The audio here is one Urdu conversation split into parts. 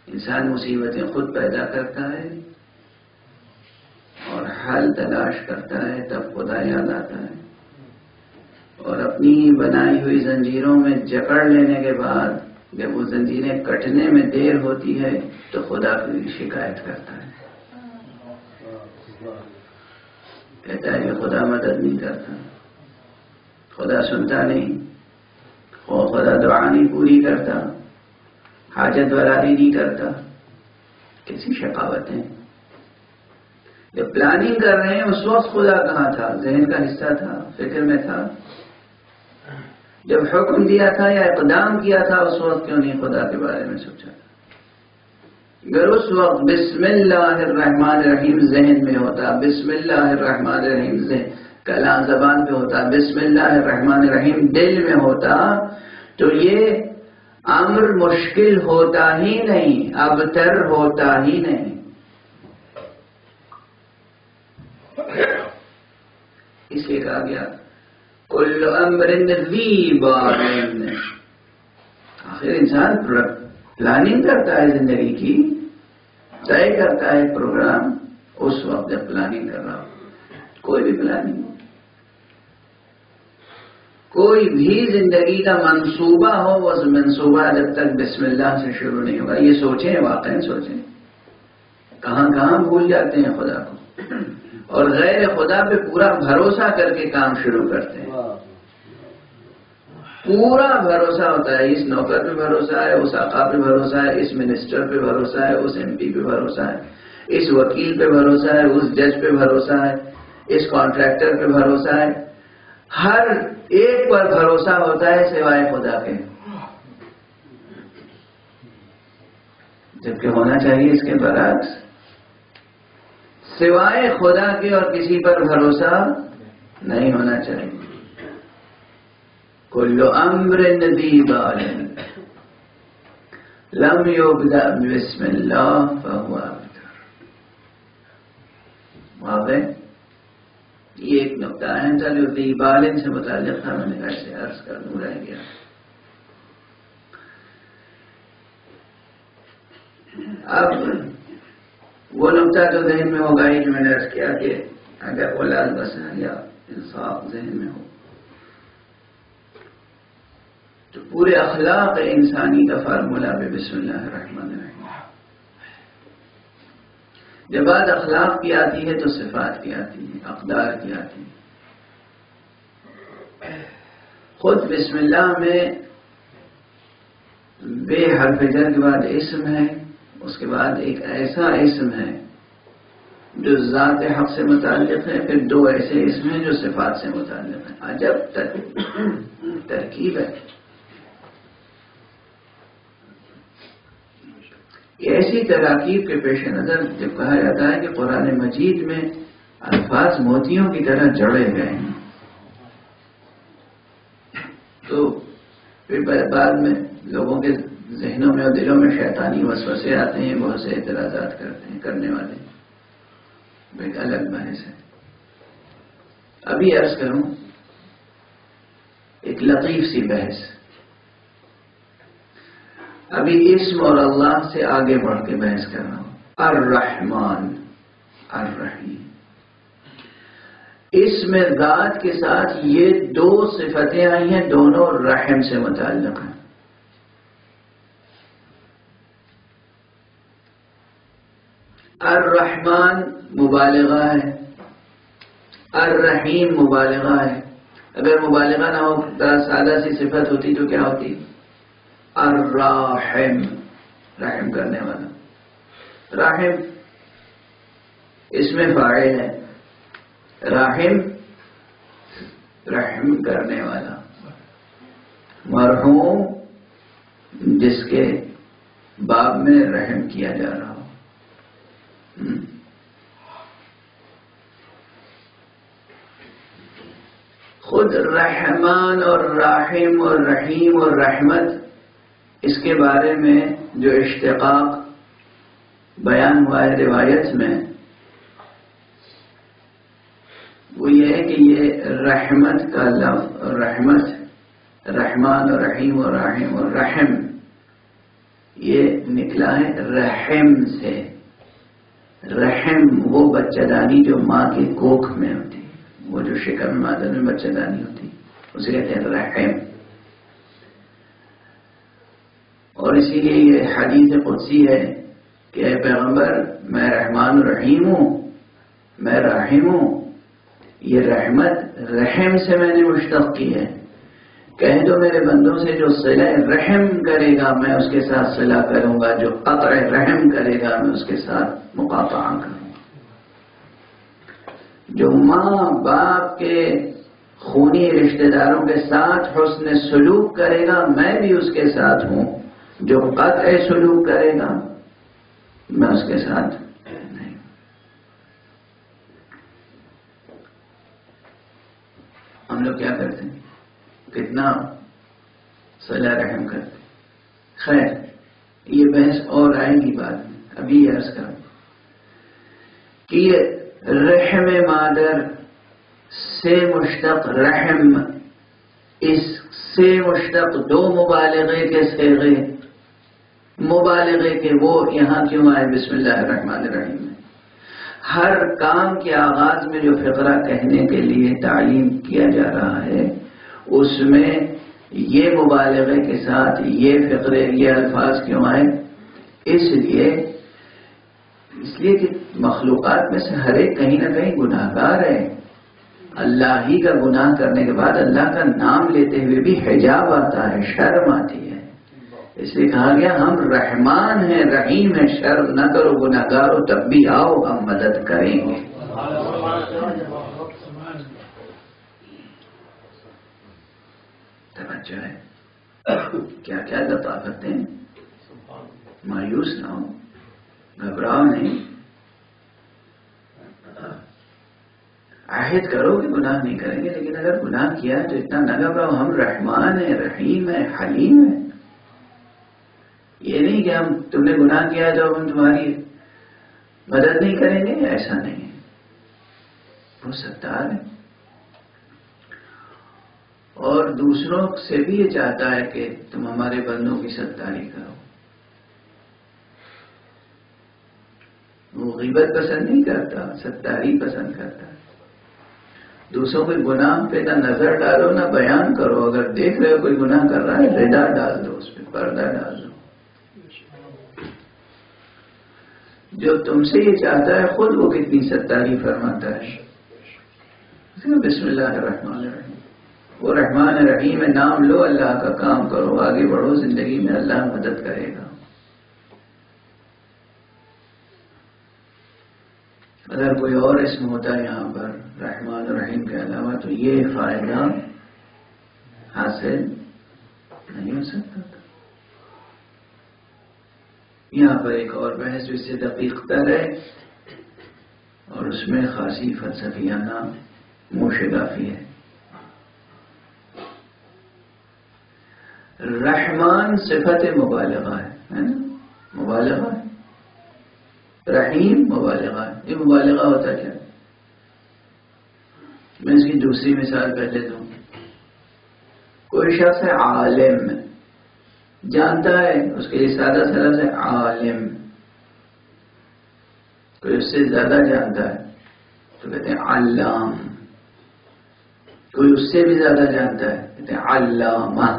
انسان مصیبتیں خود پیدا کرتا ہے اور حل تلاش کرتا ہے، تب خدا یاد آتا ہے، اور اپنی بنائی ہوئی زنجیروں میں جکڑ لینے کے بعد جب وہ زنجیریں کٹنے میں دیر ہوتی ہے تو خدا کی شکایت کرتا ہے، کہتا ہے کہ خدا مدد نہیں کرتا، خدا سنتا نہیں، خدا دعا نہیں پوری کرتا، حاجت براری نہیں کرتا. کیسی شقاوتیں. جب پلاننگ کر رہے ہیں اس وقت خدا کہاں تھا؟ ذہن کا حصہ تھا، فکر میں تھا. جب حکم دیا تھا یا اقدام کیا تھا اس وقت کیوں نہیں خدا کے بارے میں سوچا؟ اگر اس وقت بسم اللہ الرحمن الرحیم ذہن میں ہوتا، بسم اللہ الرحمن الرحیم کلام زبان پہ ہوتا، بسم اللہ الرحمن الرحیم دل میں ہوتا، تو یہ امر مشکل ہوتا ہی نہیں، ابتر ہوتا ہی نہیں. اس لیے کہا گیا کل امر ذی بال. آخر انسان پلاننگ کرتا ہے زندگی کی، طے کرتا ہے پروگرام اس وقت جب پلاننگ کر رہا ہو. کوئی بھی پلاننگ، کوئی بھی زندگی کا منصوبہ ہو، وہ منصوبہ جب تک بسم اللہ سے شروع نہیں ہوگا. یہ سوچیں، واقعی سوچیں، کہاں کہاں بھول جاتے ہیں خدا کو اور غیر خدا پہ پورا بھروسہ کر کے کام شروع کرتے ہیں. پورا بھروسہ ہوتا ہے، اس نوکر پہ بھروسہ ہے، اس آقا پہ بھروسہ ہے، اس منسٹر پہ بھروسہ ہے، اس ایم پی پہ بھروسہ ہے، اس وکیل پہ بھروسہ ہے، اس جج پہ بھروسہ ہے، اس کانٹریکٹر پہ بھروسہ ہے. ہر ایک پر بھروسہ ہوتا ہے سوائے خدا کے. جبکہ ہونا چاہیے اس کے برعکس، سوائے خدا کے اور کسی پر بھروسہ نہیں ہونا چاہیے. کل امر ذی بال لم یبدأ بسم اللہ فہو ابتر. واضح. یہ ایک نقطہ اہم تھا جو ذی بال سے متعلق تھا، میں نے ایسے عرض کر دوں، رہ گیا. اب وہ نقطہ جو ذہن میں ہوگا ہی جو میں نے عرض کیا کہ اگر اولاد بسا یا انصاف ذہن میں ہو تو پورے اخلاق انسانی کا فارمولہ بھی بسم اللہ الرحمن الرحیم. جب بات اخلاق کی آتی ہے تو صفات کی آتی ہے، اقدار کی آتی ہے. خود بسم اللہ میں بے حرف جر کے بعد اسم ہے، اس کے بعد ایک ایسا اسم ہے جو ذات حق سے متعلق ہے، پھر دو ایسے اسم ہیں جو صفات سے متعلق ہیں. عجب ترکیب ہے. ایسی تراکیب کے پیش نظر جب کہا جاتا ہے کہ قرآن مجید میں الفاظ موتیوں کی طرح جڑے گئے ہیں تو پھر بعد میں لوگوں کے ذہنوں میں اور دلوں میں شیطانی وسوسے آتے ہیں، بہت سے اعتراضات کرتے ہیں کرنے والے. ایک الگ بحث ہے. ابھی عرض کروں ایک لطیف سی بحث. ابھی اسم اور اللہ سے آگے بڑھ کے بحث کر رہا ہوں. الرحمن الرحیم. اسم ذات کے ساتھ یہ دو صفتیں آئی ہیں، دونوں رحم سے متعلق ہیں. الرحمن مبالغہ ہے، الرحیم مبالغہ ہے. اگر مبالغہ نہ ہو، سادہ سی صفت ہوتی تو کیا ہوتی؟ الراحم، رحم کرنے والا. راحم اس میں فاعل ہے، راحم رحم کرنے والا، مرحوم جس کے باب میں رحم کیا جا رہا ہو. خود رحمان اور راحم اور رحیم اور رحمت، اس کے بارے میں جو اشتقاق بیان ہوا ہے روایت میں، وہ یہ ہے کہ یہ رحمت کا لفظ، رحمت، رحمان اور رحیم اور راحم اور رحم، یہ نکلا ہے رحم سے. رحم وہ بچہ دانی جو ماں کے کوکھ میں ہوتی ہے، وہ جو شکم مادر میں بچہ دانی ہوتی ہے اسے کہتے ہیں رحم. اور اسی لیے یہ حدیث قدسی ہے کہ اے پیغمبر میں رحمان الرحیم ہوں، میں رحیم ہوں. یہ رحمت رحم سے میں نے مشتق کی ہے. کہہ دو میرے بندوں سے جو صلہ رحم کرے گا میں اس کے ساتھ صلہ کروں گا، جو قطع رحم کرے گا میں اس کے ساتھ مقاطعہ کروں گا. جو ماں باپ کے خونی رشتہ داروں کے ساتھ حسن سلوک کرے گا میں بھی اس کے ساتھ ہوں. جو قطع سلوک کرے گا میں اس کے ساتھ نہیں. ہم لوگ کیا کرتے ہیں؟ کتنا صلہ رحم کرتے. خیر یہ بحث اور آئے گی بعد میں، ابھی عرض کروں کہ یہ رحم مادر سے مشتق رحم، اس سے مشتق دو مبالغے کے صیغے، مبالغے کے وہ یہاں کیوں آئے بسم اللہ الرحمن الرحیم میں. ہر کام کے آغاز میں جو فقرہ کہنے کے لیے تعلیم کیا جا رہا ہے اس میں یہ مبالغے کے ساتھ یہ فقرے یہ الفاظ کیوں آئے؟ اس لیے کہ مخلوقات میں سے ہر ایک کہیں نہ کہیں گناہ گار ہے. اللہ ہی کا گناہ کرنے کے بعد اللہ کا نام لیتے ہوئے بھی حجاب آتا ہے، شرم آتی ہے. اس لیے کہا گیا ہم رحمان ہیں رحیم ہیں، شرم نہ کرو، گناہ گار ہو تب بھی آؤ ہم مدد کریں گے. توجہ ہے. کیا کیا لطافتیں. مایوس نہ ہو، گھبراؤ نہیں. عہد کرو کہ گناہ نہیں کریں گے، لیکن اگر گناہ کیا تو اتنا نہ گھبراؤ. ہم رحمان ہیں رحیم ہیں حلیم ہیں. یہ نہیں کہ ہم تم نے گناہ کیا تو ہم تمہاری مدد نہیں کریں گے، ایسا نہیں ہے. وہ ستار ہے اور دوسروں سے بھی یہ چاہتا ہے کہ تم ہمارے بندوں کی ستاری کرو. وہ غیبت پسند نہیں کرتا، ستاری پسند کرتا ہے. دوسروں کے گناہ پہ نہ نظر ڈالو نہ بیان کرو. اگر دیکھ رہے ہو کوئی گناہ کر رہا ہے ردا ڈال دو، اس پہ پردہ ڈال دو. جو تم سے یہ چاہتا ہے خود وہ کتنی ستاری فرماتا ہے. بسم اللہ الرحمن الرحیم. وہ رحمان رحیم نام لو، اللہ کا کام کرو، آگے بڑھو زندگی میں، اللہ مدد کرے گا. اگر کوئی اور اسم ہوتا ہے یہاں پر رحمان الرحیم کے علاوہ تو یہ فائدہ حاصل نہیں ہو سکتا تھا. یہاں پر ایک اور بحث جو اس سے دقیق تر ہے اور اس میں خاصی فلسفیانہ موشگافی ہے. رحمان صفت مبالغہ ہے نا، مبالغہ ہے. رحیم مبالغہ ہے. یہ مبالغہ ہوتا کیا؟ میں اس کی دوسری مثال پہلے دوں. کوئی شخص ہے عالم، جانتا ہے، اس کے لیے سادہ سا لفظ ہے عالم. کوئی اس سے زیادہ جانتا ہے تو کہتے ہیں علام. کوئی اس سے بھی زیادہ جانتا ہے کہتے ہیں علامہ.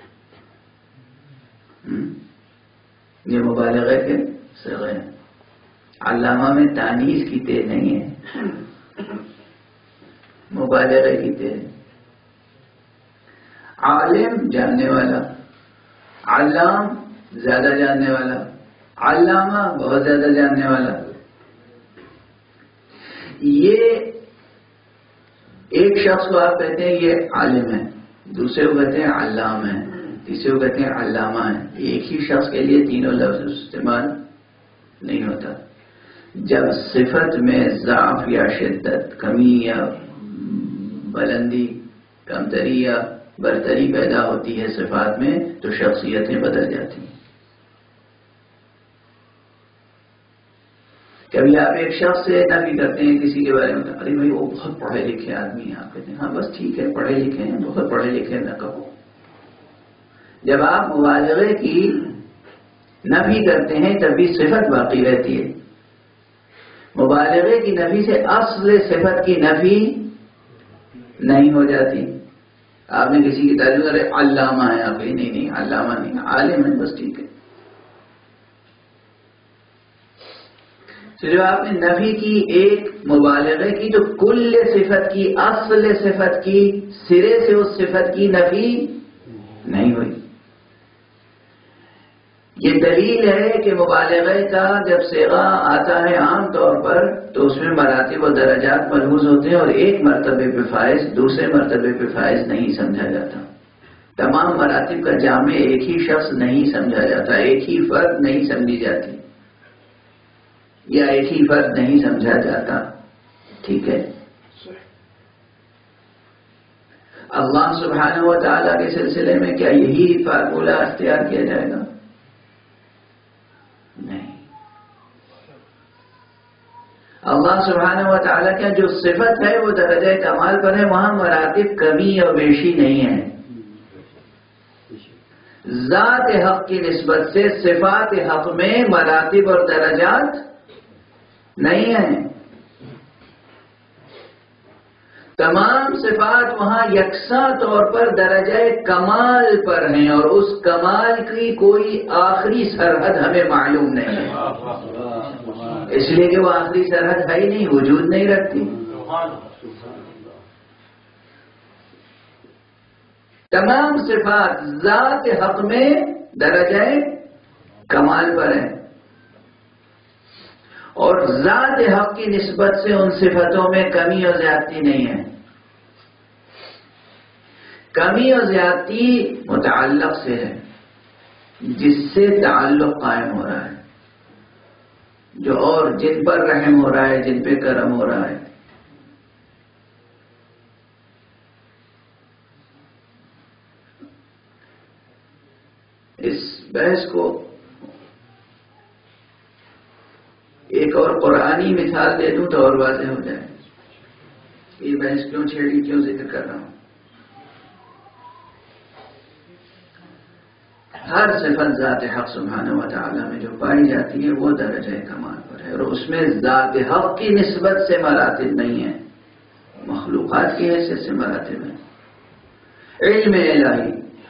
یہ مبالغہ کے صیغے ہیں. علامہ میں تانیث کی تے نہیں ہے، مبالغہ کی تے. عالم جاننے والا، علام زیادہ جاننے والا، علامہ بہت زیادہ جاننے والا. یہ ایک شخص کو آپ کہتے ہیں یہ عالم ہے، دوسرے کو کہتے ہیں علام ہے، تیسرے کو کہتے ہیں علامہ ہے. ایک ہی شخص کے لیے تینوں لفظ استعمال نہیں ہوتا. جب صفت میں ضعف یا شدت، کمی یا بلندی، کمتری یا برتری پیدا ہوتی ہے صفات میں تو شخصیتیں بدل جاتی ہیں. کبھی آپ ایک شخص سے نفی کرتے ہیں کسی کے بارے میں، ارے بھائی وہ بہت پڑھے لکھے آدمی ہیں. آپ کہتے ہیں ہاں بس ٹھیک ہے پڑھے لکھے ہیں، بہت پڑھے لکھے نہ کہو. جب آپ مبالغے کی نفی کرتے ہیں تب بھی صفت باقی رہتی ہے. مبالغے کی نفی سے اصل صفت کی نفی نہیں ہو جاتی. آپ نے کسی کی تعریف کرے علامہ ہے، آپ نہیں نہیں علامہ نہیں، عالم ہے بس، ٹھیک ہے. تو جو آپ نے نفی کی ایک مبالغے کی تو کل صفت کی، اصل صفت کی، سرے سے اس صفت کی نفی نہیں ہوئی. یہ دلیل ہے کہ مبالغے کا جب صیغہ آتا ہے عام طور پر تو اس میں مراتب و درجات ملحوظ ہوتے ہیں، اور ایک مرتبے پہ فائز دوسرے مرتبے پہ فائز نہیں سمجھا جاتا. تمام مراتب کا جامع ایک ہی شخص نہیں سمجھا جاتا، ایک ہی فرد نہیں سمجھی جاتی، یا ایک ہی فرد نہیں سمجھا جاتا. ٹھیک ہے. اللہ سبحانہ و تعالیٰ کے سلسلے میں کیا یہی فارمولہ اختیار کیا جائے گا؟ نہیں. اللہ سبحانہ و تعالیٰ کا جو صفت ہے وہ درجہ کمال پر ہے، وہاں مراتب کمی اور بیشی نہیں ہے. ذات حق کی نسبت سے صفات حق میں مراتب اور درجات نہیں ہیں. تمام صفات وہاں یکساں طور پر درجہ کمال پر ہیں، اور اس کمال کی کوئی آخری سرحد ہمیں معلوم نہیں ہے، اس لیے کہ وہ آخری سرحد ہے ہی نہیں، وجود نہیں رکھتی. تمام صفات ذات حق میں درجہ کمال پر ہیں، اور ذات حق کی نسبت سے ان صفتوں میں کمی اور زیادتی نہیں ہے. کمی اور زیادتی متعلق سے ہے، جس سے تعلق قائم ہو رہا ہے، جو اور جن پر رحم ہو رہا ہے، جن پہ کرم ہو رہا ہے. اس بحث کو ایک اور قرآنی مثال دے دوں تو اور واضح ہو جائے. یہ بحث کیوں چھیڑی، کیوں ذکر کر رہا ہوں؟ ہر صفت ذات حق سبحانہ و تعالیٰ میں جو پائی جاتی ہے وہ درجہ کمال پر ہے، اور اس میں ذات حق کی نسبت سے مراتب نہیں ہیں، مخلوقات کی حیثیت سے مراتب ہیں. علم الہی،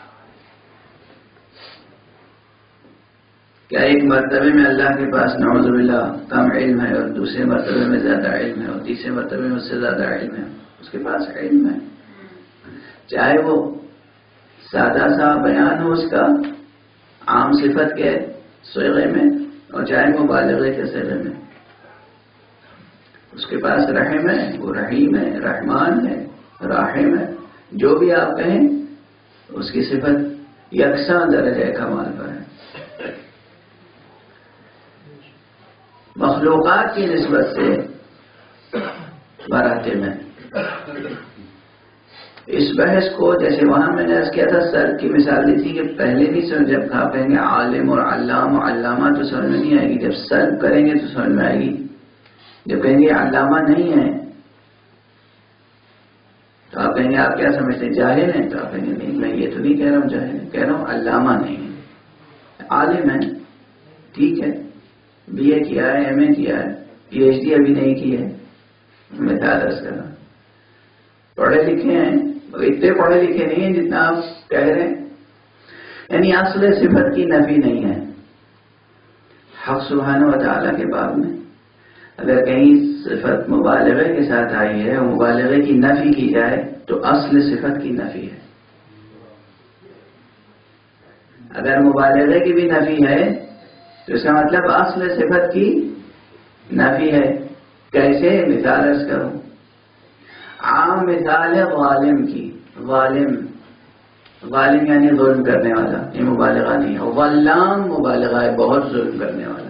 کیا ایک مرتبے میں اللہ کے پاس نعوذ باللہ کم علم ہے، اور دوسرے مرتبے میں زیادہ علم ہے، اور تیسرے مرتبے میں اس سے زیادہ علم ہے؟ اس کے پاس علم ہے، چاہے وہ سادہ سا بیان ہو اس کا عام صفت کے صیغے میں، اور چاہے مبالغے کے صیغے میں. اس کے پاس رحم ہے، وہ رحیم ہے، رحمان ہے، راحم ہے، جو بھی آپ کہیں اس کی صفت یکساں درجہ کمال پر ہے. مخلوقات کی نسبت سے مراتب ہیں. اس بحث کو جیسے وہاں میں نے عرض کیا تھا، سر کی مثال دی تھی کہ پہلے نہیں سمجھ، جب آپ کہیں گے عالم اور علام و علامہ تو سمجھ میں نہیں آئے گی، جب سر کریں گے تو سمجھ میں آئے گی. جب کہیں گے علامہ نہیں ہے تو آپ کہیں گے آپ کیا سمجھتے ہیں، جاہل ہیں؟ تو آپ کہیں گے نہیں، میں یہ تو نہیں کہہ رہا ہوں جاہل، کہہ رہا ہوں علامہ نہیں ہے. عالم ہے، ٹھیک ہے، بی اے کیا ہے، ایم اے کیا ہے، پی ایچ ڈی ابھی نہیں کی ہے، مثال عرض کر رہا. پڑھے لکھے ہیں، اتنے پڑھے لکھے نہیں ہیں جتنا آپ کہہ رہے ہیں. یعنی اصل صفت کی نفی نہیں ہے. حق سبحانہ و تعالیٰ کے باب میں اگر کہیں صفت مبالغے کے ساتھ آئی ہے اور مبالغے کی نفی کی جائے تو اصل صفت کی نفی ہے. اگر مبالغے کی بھی نفی ہے تو اس کا مطلب اصل صفت کی نفی ہے. کیسے؟ مثال عرض کروں. عام مثال ہے ظالم کی. ظالم یعنی ظلم کرنے والا، یہ مبالغہ نہیں ہے. غلام مبالغہ ہے، بہت ظلم کرنے والا.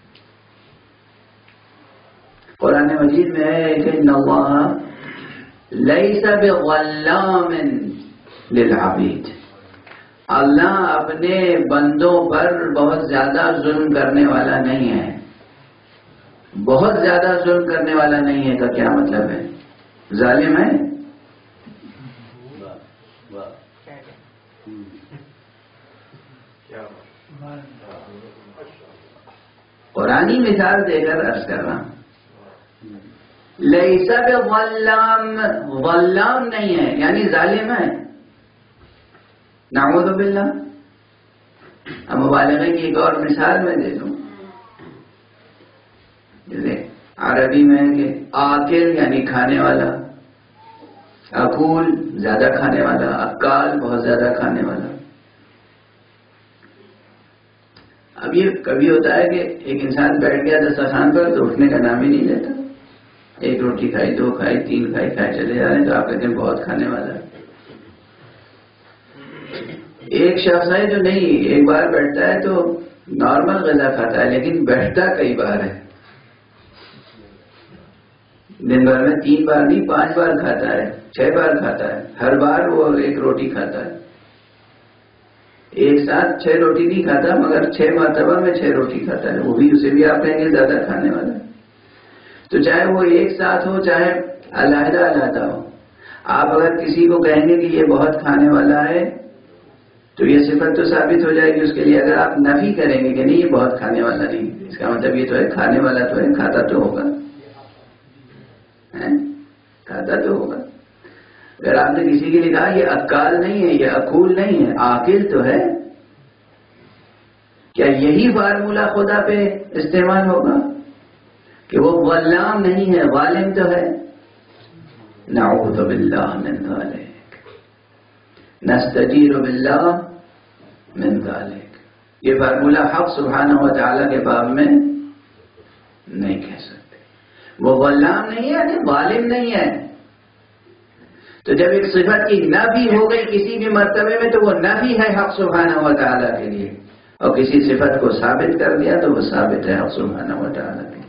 قرآن مجید میں ہے کہ ان اللہ لیس بظلام للعبید، اللہ اپنے بندوں پر بہت زیادہ ظلم کرنے والا نہیں ہے. بہت زیادہ ظلم کرنے والا نہیں ہے کا کیا مطلب ہے؟ ظالم ہے؟ قرآنی مثال دے کر عرض کر رہا ہوں. لیس بظلام، ظلام نہیں ہے یعنی ظالم ہے. نعوذ باللہ. اب مبالغے کی ایک اور مثال میں دے دوں. جیسے عربی میں کہ آکل یعنی کھانے والا، اکول زیادہ کھانے والا، اکال بہت زیادہ کھانے والا. اب یہ کبھی ہوتا ہے کہ ایک انسان بیٹھ گیا دسترخوان پر تو اٹھنے کا نام ہی نہیں لیتا. ایک روٹی کھائی، دو کھائی، تین کھائی، کھائے چلے جا رہے ہیں تو آپ کہتے ہیں بہت کھانے والا ہے. ایک شخص ہے جو نہیں، ایک بار بیٹھتا ہے تو نارمل غذا کھاتا ہے لیکن بیٹھتا کئی بار ہے. دن بھر میں 3 بار نہیں 5 بار کھاتا ہے، 6 بار کھاتا ہے. ہر بار وہ ایک روٹی کھاتا ہے. ایک ساتھ 6 روٹی نہیں کھاتا مگر 6 مرتبہ میں 6 روٹی کھاتا ہے. وہ بھی اسے بھی آپ کہیں گے زیادہ کھانے والا ہے. تو چاہے وہ ایک ساتھ ہو چاہے علیحدہ علیحدہ ہو، آپ اگر کسی کو کہیں گے کہ یہ بہت کھانے والا ہے تو یہ صفت تو ثابت ہو جائے گی اس کے لیے. اگر آپ نفی کریں گے کہ نہیں یہ بہت کھانے والا نہیں، اس کا مطلب یہ تو ہے کھانے والا تو ہے، کھاتا تو ہوگا، کھاتا تو ہوگا. اگر آپ نے کسی کے لیے کہا یہ اکال نہیں ہے، یہ اکول نہیں ہے، عاقل تو ہے، کیا یہی فارمولہ خدا پہ استعمال ہوگا کہ وہ غلام نہیں ہے، ظالم تو ہے؟ نعوذ باللہ من ذالک، نستجیر باللہ من ذالک. یہ فارمولہ حق سبحانہ و تعالیٰ کے باب میں نہیں کہہ سکتے. وہ غلام نہیں ہے یعنی ظالم نہیں ہے. تو جب ایک صفت کی نفی ہو گئی کسی بھی مرتبے میں تو وہ نفی ہے حق سبحانہ و تعالیٰ کے لیے، اور کسی صفت کو ثابت کر دیا تو وہ ثابت ہے حق سبحانہ و تعالیٰ کے لیے.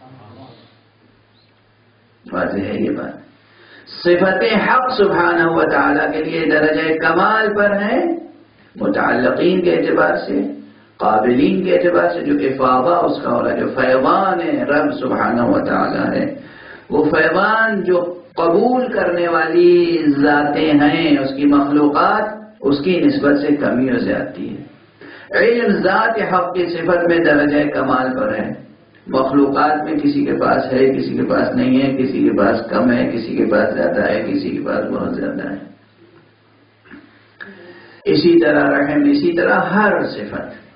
واضح ہے یہ بات. صفت حق سبحانہ و تعالیٰ کے لیے درجہ کمال پر ہے متعلقین کے اعتبار سے، قابلین کے اعتبار سے. جو افاضہ اس کا ہو رہا ہے، جو فیضان ہے رب سبحانہ و تعالیٰ ہے، وہ فیضان جو قبول کرنے والی ذاتیں ہیں اس کی مخلوقات، اس کی نسبت سے کمی و زیادتی ہے. علم ذات حق کی صفت میں درجہ کمال پر ہے. مخلوقات میں کسی کے پاس ہے، کسی کے پاس نہیں ہے، کسی کے پاس کم ہے، کسی کے پاس زیادہ ہے، کسی کے پاس بہت زیادہ ہے. اسی طرح رحم، اسی طرح ہر صفت